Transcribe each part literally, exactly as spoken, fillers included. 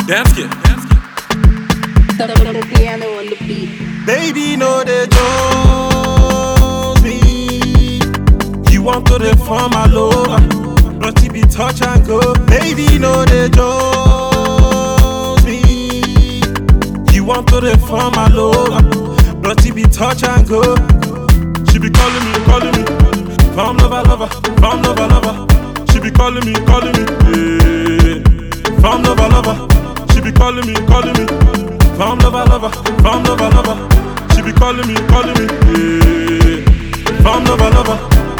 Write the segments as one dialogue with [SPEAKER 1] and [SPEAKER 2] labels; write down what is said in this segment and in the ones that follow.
[SPEAKER 1] Dance kid.
[SPEAKER 2] The, the piano on the beat.
[SPEAKER 1] Baby, no, they chose me. You want to reform my lover, but to be touch and go. Baby, no, they chose me. You want to reform my lover, but to be touch and go. She be calling me, calling me, farm lover, lover, farm lover, lover. She be calling me, calling me, yeah. Farm lover, lover. She be calling me, calling me, farm lover, lover, farm lover, lover. She be calling me, calling me, yeah. Farm lover, lover.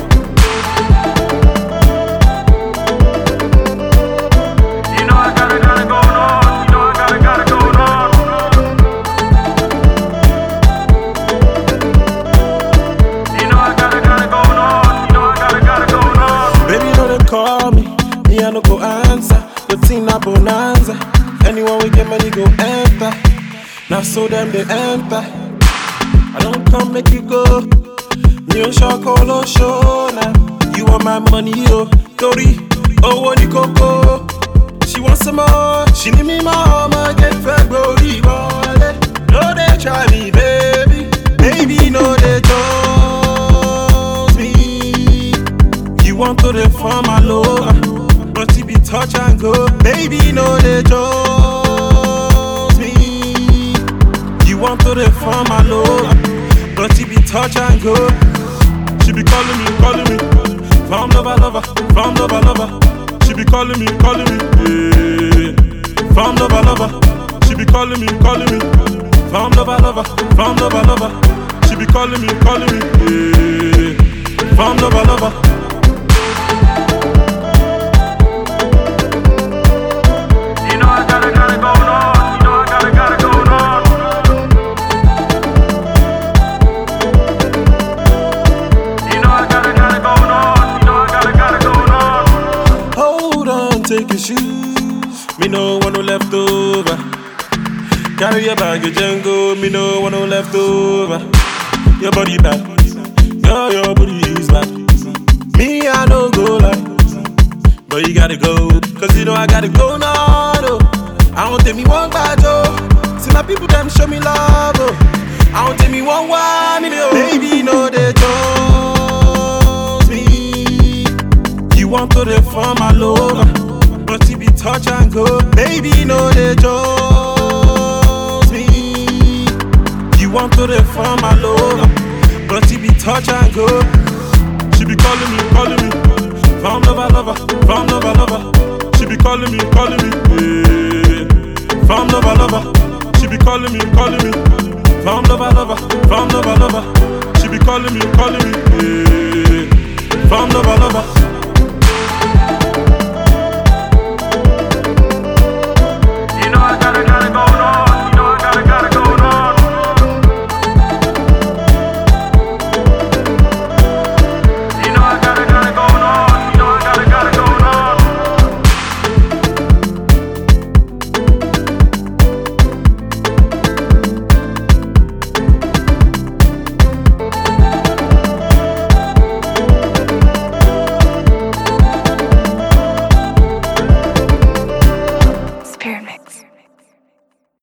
[SPEAKER 3] You know I gotta, gotta go on. You know I gotta, gotta go on. You know I gotta, gotta go on. You know I gotta, gotta go on.
[SPEAKER 1] Baby, know they call me, me I no go answer. The team na bonanza. Anyone we get money go enter. Now so them they enter. I don't come make you go. Me on shock all on show now. You want my money, yo. Tori, oh what you coco. She wants some more. She need me more. My get February wallet. No they try me, baby. Baby, no they chose me. You want to reform my lover, but to be touch and go. Baby, no they chose me. You want to reform my lover, but to be touch and go. She be calling me, calling me, farm lover, lover, farm lover, lover. She be calling me, calling me, yeah. Farm lover, lover. She be calling me, calling me, farm lover, lover, farm lover, lover. She be calling me, calling me, yeah. Farm lover, lover.
[SPEAKER 3] You know I gotta, gotta go on. You know I gotta, gotta go on. You know I gotta, gotta go on. You know I gotta, gotta go on.
[SPEAKER 1] Hold on, take your shoes. Me no want no leftover. Carry your baggage and go. Me no want no leftover. Your body bad, girl, your body is bad. Me I no go like, but you gotta go, cause you know I gotta go now. No. I don't take me one bad oh. See my people them show me love oh. I don't take me one one million. Baby, no they chose me. You want to reform my lover, but to be touch and go. Baby, no they chose me. You want to reform my lover, but to be touch and go. She be calling me, calling me, farm lover, lover, farm lover, lover. She be calling me, calling me, yeah. Farm lover, lover. She be calling me, calling me, farm lover, lover, farm lover, lover. She be calling me, calling me, yeah.